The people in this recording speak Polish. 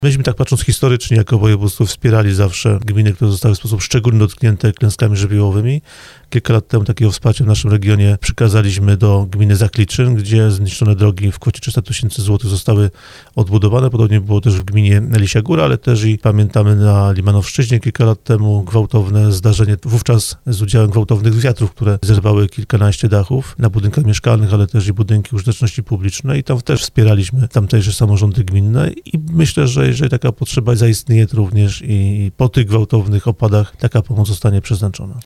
Myśmy tak patrząc historycznie jako województwo wspierali zawsze gminy, które zostały w sposób szczególny dotknięte klęskami żywiołowymi. Kilka lat temu takiego wsparcia w naszym regionie przekazaliśmy do gminy Zakliczyn, gdzie zniszczone drogi w kwocie 300 000 złotych zostały odbudowane. Podobnie było też w gminie Lisia Góra, ale też i pamiętamy na Limanowszczyźnie kilka lat temu gwałtowne zdarzenie, wówczas z udziałem gwałtownych wiatrów, które zerwały kilkanaście dachów na budynkach mieszkalnych, ale też i budynki użyteczności publicznej i tam też wspieraliśmy tamtejsze samorządy gminne i myślę, że jeżeli taka potrzeba zaistnieje, to również i po tych gwałtownych opadach taka pomoc zostanie przeznaczona.